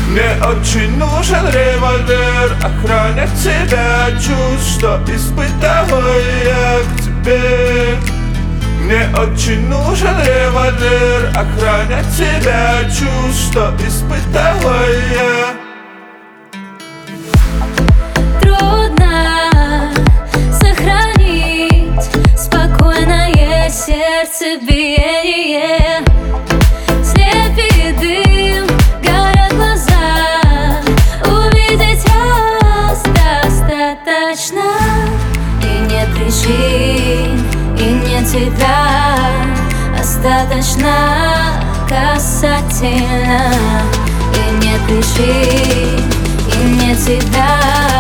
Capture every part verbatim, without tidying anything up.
Мне очень нужен револьвер, охранять тебя, чувства испытываю я к тебе. Мне очень нужен револьвер, охранять тебя, чувства испытываю я. Трудно сохранить спокойное сердцебиение. Слепит дым, горят глаза, увидеть вас достаточно. И нет причин, и нет тебя, остаточно касательно. И нет причин, и нет тебя,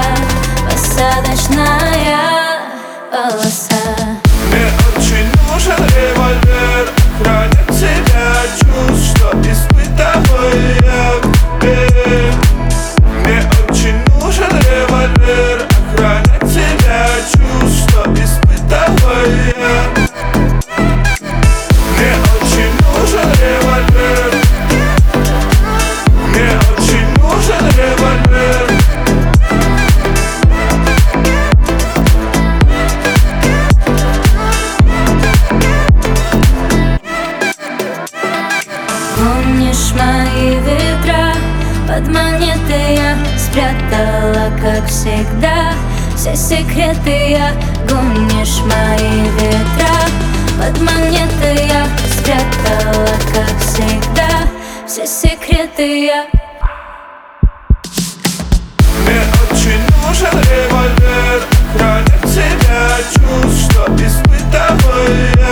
посадочная полоса. Мне очень нужен револьвер, охранять тебя, чувства испытываю я к тебе. Мне очень нужен револьвер, охранять тебя, чувства испытываю я. Мне очень нужен револьвер, мне очень нужен револьвер. Помнишь мои ветра? Под монетой я спрятала, как всегда, все секреты я. Помнишь мои ветра? Под монетой я спрятала, как всегда, все секреты я. Мне очень нужен револьвер, охранять тебя, чувства испытываю я.